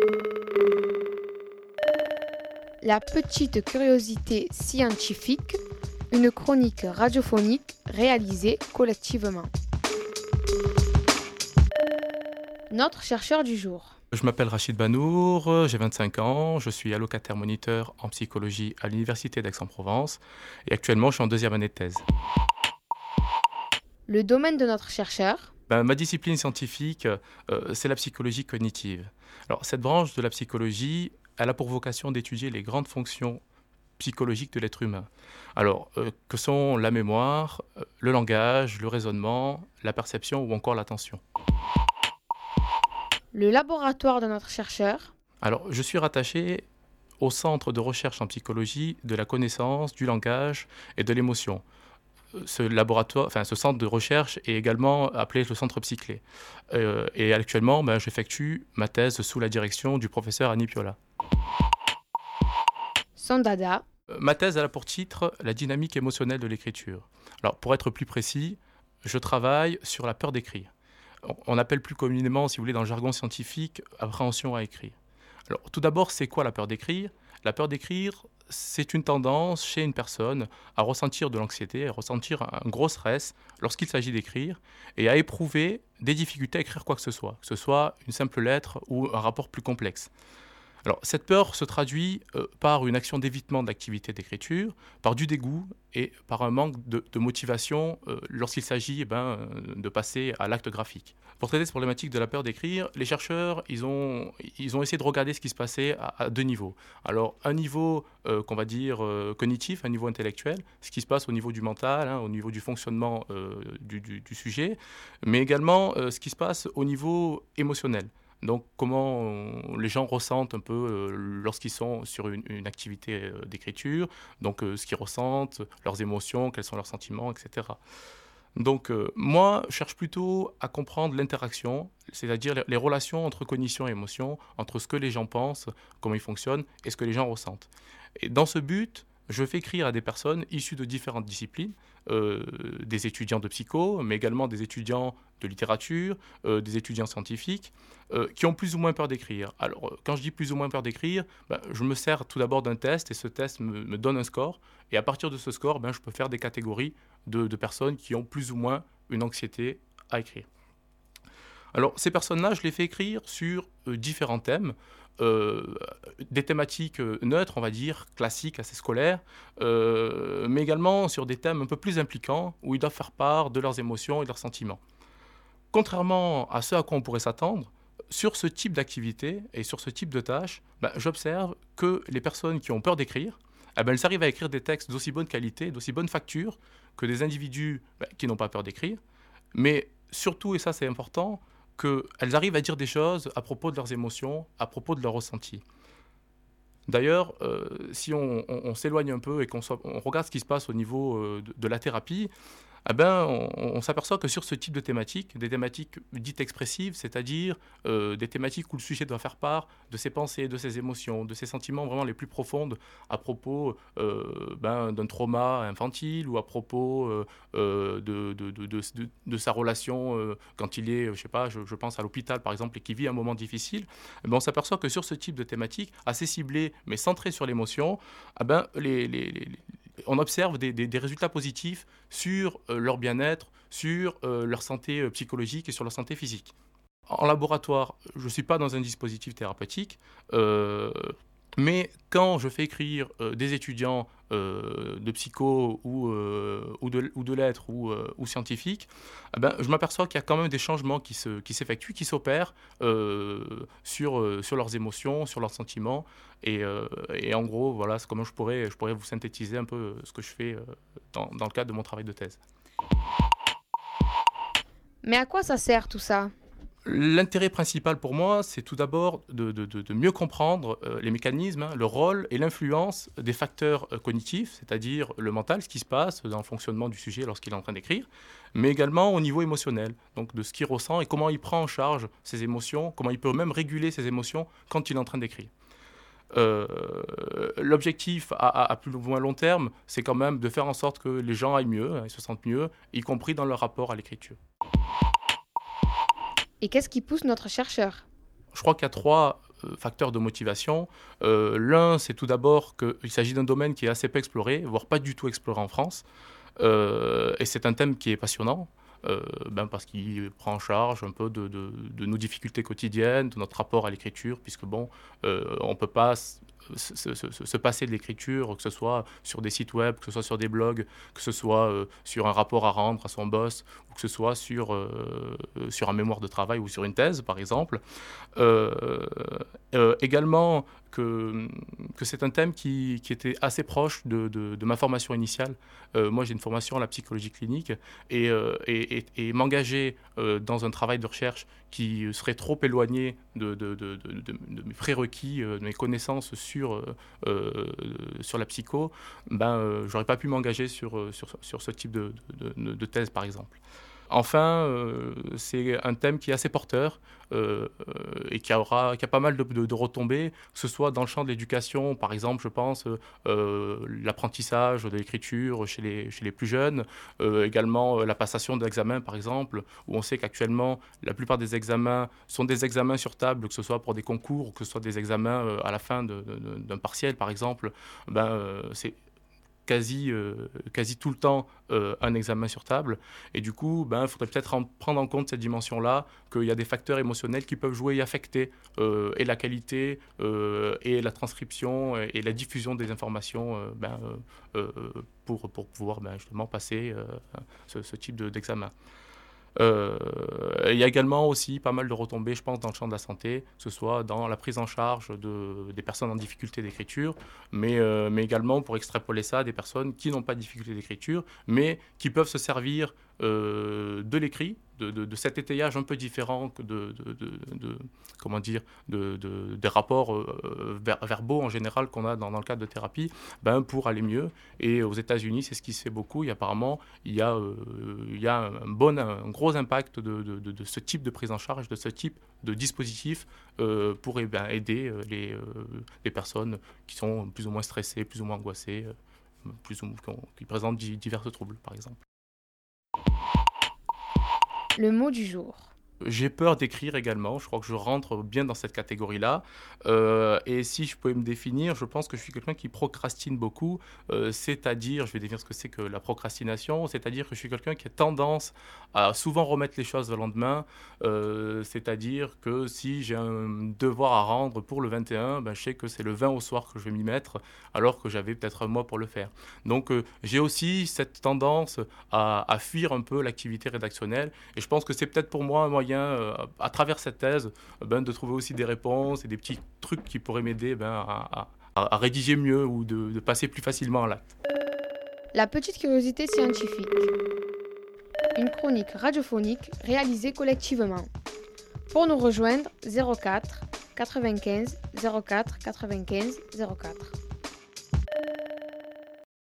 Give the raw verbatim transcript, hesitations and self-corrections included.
La petite curiosité scientifique, une chronique radiophonique réalisée collectivement. Notre chercheur du jour. Je m'appelle Rachid Banour, j'ai vingt-cinq ans, je suis allocataire moniteur en psychologie à l'Université d'Aix-en-Provence et actuellement je suis en deuxième année de thèse. Le domaine de notre chercheur. Ben, ma discipline scientifique, euh, c'est la psychologie cognitive. Alors, cette branche de la psychologie, elle a pour vocation d'étudier les grandes fonctions psychologiques de l'être humain. Alors, euh, que sont la mémoire, euh, le langage, le raisonnement, la perception ou encore l'attention. Le laboratoire de notre chercheur. Alors, je suis rattaché au Centre de recherche en psychologie de la connaissance, du langage et de l'émotion. Ce laboratoire, enfin ce centre de recherche est également appelé le centre Psyclé. Euh, et actuellement, ben, j'effectue ma thèse sous la direction du professeur Annie Piola. Son dada. Euh, ma thèse elle a pour titre la dynamique émotionnelle de l'écriture. Alors pour être plus précis, je travaille sur la peur d'écrire. On, on appelle plus communément, si vous voulez, dans le jargon scientifique, appréhension à écrire. Alors tout d'abord, c'est quoi la peur d'écrire ? La peur d'écrire, c'est une tendance chez une personne à ressentir de l'anxiété, à ressentir un gros stress lorsqu'il s'agit d'écrire et à éprouver des difficultés à écrire quoi que ce soit, que ce soit une simple lettre ou un rapport plus complexe. Alors, cette peur se traduit euh, par une action d'évitement de l'activité d'écriture, par du dégoût et par un manque de, de motivation euh, lorsqu'il s'agit eh ben, de passer à l'acte graphique. Pour traiter cette problématique de la peur d'écrire, les chercheurs ils ont, ils ont essayé de regarder ce qui se passait à, à deux niveaux. Alors, un niveau euh, qu'on va dire euh, cognitif, un niveau intellectuel, ce qui se passe au niveau du mental, hein, au niveau du fonctionnement euh, du, du, du sujet, mais également euh, ce qui se passe au niveau émotionnel. Donc, comment on, les gens ressentent un peu euh, lorsqu'ils sont sur une, une activité euh, d'écriture, donc euh, ce qu'ils ressentent, leurs émotions, quels sont leurs sentiments, et cetera. Donc, euh, moi, je cherche plutôt à comprendre l'interaction, c'est-à-dire les, les relations entre cognition et émotion, entre ce que les gens pensent, comment ils fonctionnent, et ce que les gens ressentent. Et dans ce but, je fais écrire à des personnes issues de différentes disciplines, euh, des étudiants de psycho, mais également des étudiants de littérature, euh, des étudiants scientifiques, euh, qui ont plus ou moins peur d'écrire. Alors, euh, quand je dis plus ou moins peur d'écrire, ben, je me sers tout d'abord d'un test, et ce test me, me donne un score, et à partir de ce score, ben, je peux faire des catégories de, de personnes qui ont plus ou moins une anxiété à écrire. Alors, ces personnes-là, je les fais écrire sur euh, différents thèmes, euh, des thématiques euh, neutres, on va dire, classiques, assez scolaires, euh, mais également sur des thèmes un peu plus impliquants, où ils doivent faire part de leurs émotions et de leurs sentiments. Contrairement à ce à quoi on pourrait s'attendre, sur ce type d'activité et sur ce type de tâches, ben, j'observe que les personnes qui ont peur d'écrire, eh ben, elles arrivent à écrire des textes d'aussi bonne qualité, d'aussi bonne facture que des individus ben, qui n'ont pas peur d'écrire, mais surtout, et ça c'est important, qu'elles arrivent à dire des choses à propos de leurs émotions, à propos de leurs ressentis. D'ailleurs, euh, si on, on, on s'éloigne un peu et qu'on soit, on regarde ce qui se passe au niveau euh, de, de la thérapie, eh ben, on, on s'aperçoit que sur ce type de thématiques, des thématiques dites expressives, c'est-à-dire euh, des thématiques où le sujet doit faire part de ses pensées, de ses émotions, de ses sentiments vraiment les plus profondes à propos euh, ben, d'un trauma infantile ou à propos euh, euh, de, de, de, de, de, de sa relation euh, quand il est, je sais pas, je, je pense à l'hôpital par exemple et qui vit un moment difficile, eh ben, on s'aperçoit que sur ce type de thématiques, assez ciblées mais centrées sur l'émotion, eh ben, les, les, les on observe des, des, des résultats positifs sur euh, leur bien-être, sur euh, leur santé euh, psychologique et sur leur santé physique. En laboratoire, je ne suis pas dans un dispositif thérapeutique, euh, mais quand je fais écrire euh, des étudiants euh, de psycho ou, euh, ou, de, ou de lettres ou, euh, ou scientifiques, eh ben, je m'aperçois qu'il y a quand même des changements qui, se, qui s'effectuent, qui s'opèrent euh, sur, euh, sur leurs émotions, sur leurs sentiments. Et, euh, et en gros, voilà, c'est comment je pourrais, je pourrais vous synthétiser un peu ce que je fais euh, dans, dans le cadre de mon travail de thèse. Mais à quoi ça sert tout ça ? L'intérêt principal pour moi, c'est tout d'abord de, de, de mieux comprendre euh, les mécanismes, hein, le rôle et l'influence des facteurs euh, cognitifs, c'est-à-dire le mental, ce qui se passe dans le fonctionnement du sujet lorsqu'il est en train d'écrire, mais également au niveau émotionnel, donc de ce qu'il ressent et comment il prend en charge ses émotions, comment il peut même réguler ses émotions quand il est en train d'écrire. Euh, l'objectif à, à, à plus ou moins long terme, c'est quand même de faire en sorte que les gens aillent mieux, hein, ils se sentent mieux, y compris dans leur rapport à l'écriture. Et qu'est-ce qui pousse notre chercheur ? Je crois qu'il y a trois facteurs de motivation. Euh, l'un, c'est tout d'abord qu'il s'agit d'un domaine qui est assez peu exploré, voire pas du tout exploré en France. Euh, et c'est un thème qui est passionnant. Euh, ben parce qu'il prend en charge un peu de, de, de nos difficultés quotidiennes, de notre rapport à l'écriture, puisque bon, euh, on ne peut pas se, se, se, se passer de l'écriture, que ce soit sur des sites web, que ce soit sur des blogs, que ce soit euh, sur un rapport à rendre à son boss, ou que ce soit sur, euh, sur un mémoire de travail ou sur une thèse, par exemple. Euh, euh, également, que, que c'est un thème qui, qui était assez proche de, de, de ma formation initiale. Euh, moi, j'ai une formation en la psychologie clinique et, euh, et, et, et m'engager euh, dans un travail de recherche qui serait trop éloigné de, de, de, de, de, de mes prérequis, euh, de mes connaissances sur, euh, sur la psycho, ben, euh, j'aurais pas pu m'engager sur, sur, sur ce type de, de, de, de thèse, par exemple. Enfin, euh, c'est un thème qui est assez porteur euh, et qui, aura, qui a pas mal de, de, de retombées, que ce soit dans le champ de l'éducation, par exemple, je pense, euh, l'apprentissage de l'écriture chez les, chez les plus jeunes, euh, également euh, la passation d'examens, par exemple, où on sait qu'actuellement, la plupart des examens sont des examens sur table, que ce soit pour des concours ou que ce soit des examens euh, à la fin de, de, d'un partiel, par exemple. Ben, euh, c'est Quasi, euh, quasi tout le temps euh, un examen sur table. Et du coup, ben, il faudrait peut-être en prendre en compte cette dimension-là, qu'il y a des facteurs émotionnels qui peuvent jouer et affecter euh, et la qualité euh, et la transcription et, et la diffusion des informations euh, ben, euh, euh, pour, pour pouvoir ben, justement passer euh, ce, ce type de, d'examen. Euh, il y a également aussi pas mal de retombées, je pense, dans le champ de la santé, que ce soit dans la prise en charge de, des personnes en difficulté d'écriture, mais, euh, mais également pour extrapoler ça à des personnes qui n'ont pas de difficulté d'écriture, mais qui peuvent se servir euh, de l'écrit, de, de, de cet étayage un peu différent que de, de, de, de comment dire, de, de, des rapports euh, ver, verbaux en général qu'on a dans, dans le cadre de thérapie, ben, pour aller mieux. Et aux États-Unis, c'est ce qui se fait beaucoup. Et apparemment, il y a, euh, il y a un, bon, un gros impact de, de, de, de ce type de prise en charge, de ce type de dispositif euh, pour eh ben, aider les, euh, les personnes qui sont plus ou moins stressées, plus ou moins angoissées, euh, plus ou moins, qui présentent divers troubles, par exemple. Le mot du jour. J'ai peur d'écrire également, je crois que je rentre bien dans cette catégorie-là. Euh, et si je pouvais me définir, je pense que je suis quelqu'un qui procrastine beaucoup, euh, c'est-à-dire, je vais définir ce que c'est que la procrastination, c'est-à-dire que je suis quelqu'un qui a tendance à souvent remettre les choses au lendemain, euh, c'est-à-dire que si j'ai un devoir à rendre pour le vingt et un, ben, je sais que c'est le vingt au soir que je vais m'y mettre, alors que j'avais peut-être un mois pour le faire. Donc euh, j'ai aussi cette tendance à, à fuir un peu l'activité rédactionnelle, et je pense que c'est peut-être pour moi un moyen Euh, à travers cette thèse, ben, de trouver aussi des réponses et des petits trucs qui pourraient m'aider ben, à, à, à rédiger mieux ou de, de passer plus facilement à l'acte. La petite curiosité scientifique. Une chronique radiophonique réalisée collectivement. Pour nous rejoindre, zéro quatre quatre-vingt-quinze zéro quatre quatre-vingt-quinze zéro quatre.